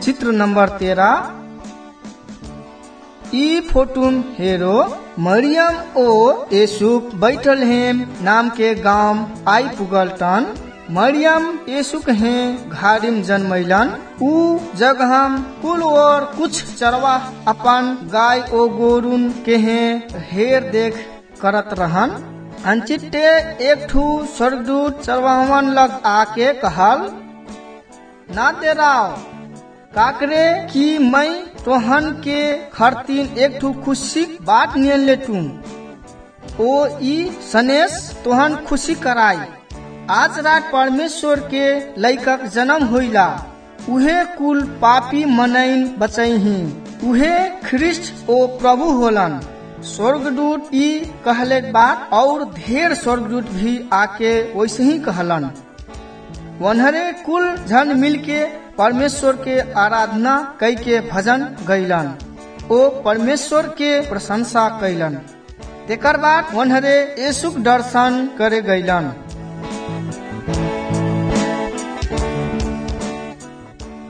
चित्र नंबर 13। ई फोटुम हेरो मरियम ओ येसुक बैठल हेम नाम के गांव आई पुगल टन। मरियम येसुक हे घारिम जन्मैलन। ऊ जगहम कुल और कुछ चरवा अपन गाय ओ गोरुन के हे हेर देख करत रहन। अंचिट्टे एक ठू स्वर्गदूत चरवाहन लग आके कहल, ना तेराव काकरे की मैं तोहन के खरतीन एक ठू खुशी बात नियन ले तू ओ ई सनेस तोहन खुशी कराई। आज रात परमेश्वर के लइकक जन्म होइला। उहे कुल पापी मनैन बचैही। उहे ख्रिस्ट ओ प्रभु होलन। स्वर्गदूत ई कहले बात और ढेर स्वर्गदूत भी आके वैसे ही कहलन। वनहरे कुल झन मिलके परमेश्वर के आराधना कई के भजन गैलन। ओ परमेश्वर के प्रशंसा कैलन। तेकर बाद वनहरे येसुक दर्शन करे गैलन।